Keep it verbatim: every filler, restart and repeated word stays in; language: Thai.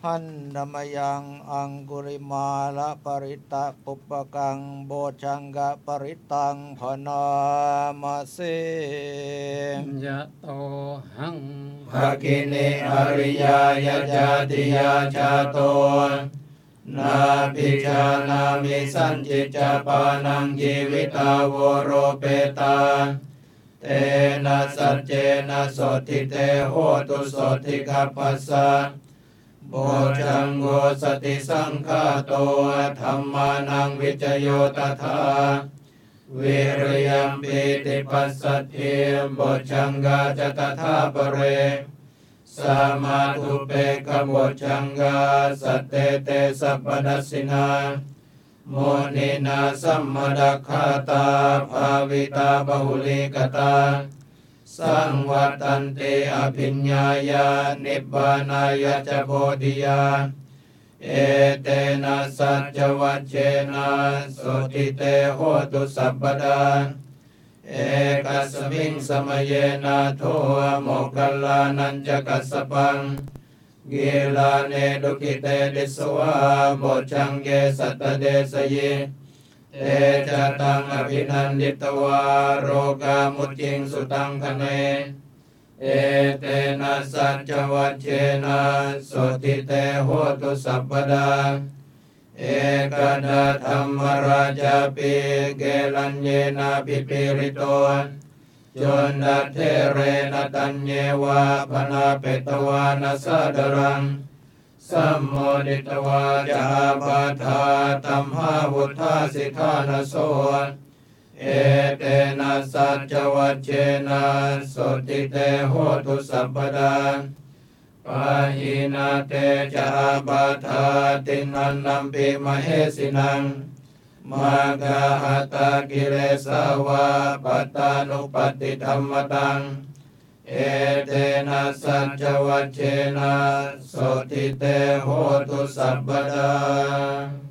หันดมยังอังกุริมาละปริตะปุปปกังโบชังกะปริตังพนามาเสยะโตหังภะกิเนอริยายะจาติยาชาโตนาภิชานามิสัญจิจปานังชีวิตาวโรเปตาเตนะสัจเจนะโสติเตโหตุโสติกัปปัสสะโบชังโกสติสังฆาโตธัมมานังวิจโยตถาวิริยัมปิติปัสสัทธิโบชังกาจตถาปเรสามาธุเปกโบชังกาสัตเตเตสัพพดัสสินาโมนินาสัมมดัคคาตาภาวิตาบหุลิกตาสังวัตันติอภิญญายานิบบานายะจโพธิยาเอเตนะสัจวัชเชนะโสติเตโหตุสัพพดาเอกัสมิงสมเยนะโทโมคคัลลานันจะกัสสปังกิลาเนดุกิเตดิสวะโบชังเกสัตตเดสเยเตจตังอภินันดิตวาโรกามุจิงสุตังคเนเอเตนะสัจวัชเชนะโสติเตโหตุสัพพดาเอกดาธรรมราชาปิเกลัญเยนะปิปิริโตจนดัเทเรนตัญเยวาพนาเปตวานัสสดรังสัมโมดิตวาจาปาทาตัมหาวุธาสิทานโสเอเตนะสัจวัชเชนะโสติเตโหตุสัพพดาปาหินาเตจาปาทาตินันนัมปิมเหสินังมากาหตากิเลสาวาปัตตานุปติธรรมตังเอเตนะสัจวัชเชนะโสติเตโหตุสัพพดา